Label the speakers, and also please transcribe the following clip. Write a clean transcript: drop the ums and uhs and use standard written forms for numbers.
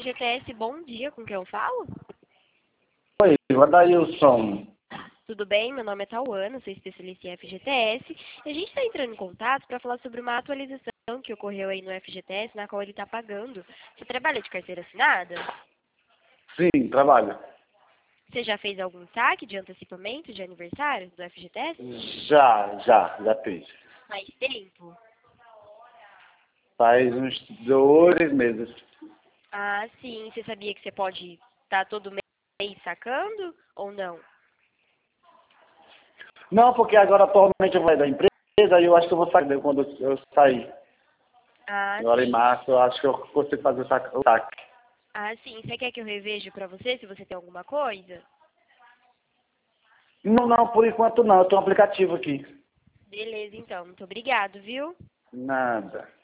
Speaker 1: FGTS, bom dia, com quem eu falo?
Speaker 2: Oi, Wadailson.
Speaker 1: Tudo bem? Meu nome é Tauana, sou especialista em FGTS. E a gente está entrando em contato para falar sobre uma atualização que ocorreu aí no FGTS, na qual ele está pagando. Você trabalha de carteira assinada?
Speaker 2: Sim, trabalho.
Speaker 1: Você já fez algum saque de antecipamento de aniversário do FGTS?
Speaker 2: Já fiz.
Speaker 1: Faz tempo?
Speaker 2: Faz uns 2 meses.
Speaker 1: Ah, sim. Você sabia que você pode estar todo mês sacando ou não?
Speaker 2: Não, porque agora atualmente eu vou da empresa e eu acho que eu vou sair quando eu sair.
Speaker 1: Ah,
Speaker 2: Agora em
Speaker 1: sim.
Speaker 2: março eu acho que eu consigo fazer o saque.
Speaker 1: Ah, sim. Você quer que eu reveja para você se você tem alguma coisa?
Speaker 2: Não, por enquanto não. Eu tenho um aplicativo aqui.
Speaker 1: Beleza, então. Muito obrigado, viu?
Speaker 2: Nada.